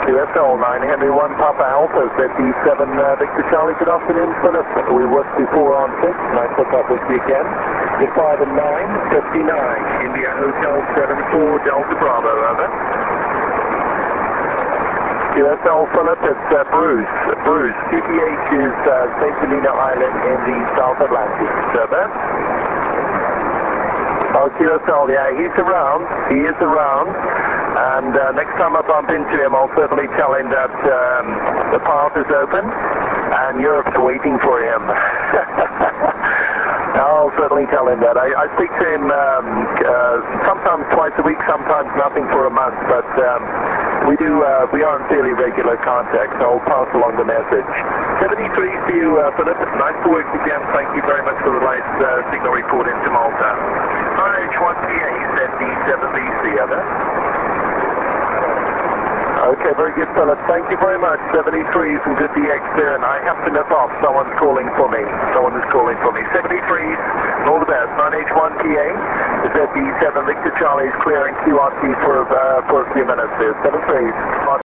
QSL 9 Henry 1 Papa Alpha, ZB7 Victor Charlie. Good afternoon, Philip. We worked before on 6, and I took up with you again. Get 5 and 9, 59, India Hotel 74, Delta Bravo, over. QSL Philip, it's Bruce. Bruce, QTH is St. Helena Island in the South Atlantic. Over. Oh, QSL, yeah, he's around. He is around. And next time I bump into him, I'll certainly tell him that the path is open and Europe's waiting for him. I'll certainly tell him that. I speak to him sometimes twice a week, sometimes nothing for a month, but we are in fairly regular contact, so I'll pass along the message. 73 to you, Philip. Nice to work again. Thank you very much for the last signal report into Malta. RH1PA, ZB7BC, over. Okay, very good, Philip. Thank you very much. 73s and good DX there, and I have to nip off. Someone's calling for me. 73s, all the best. 9H1PA, ZB7 Victor Charlie is clearing QRT for a few minutes there. 73s.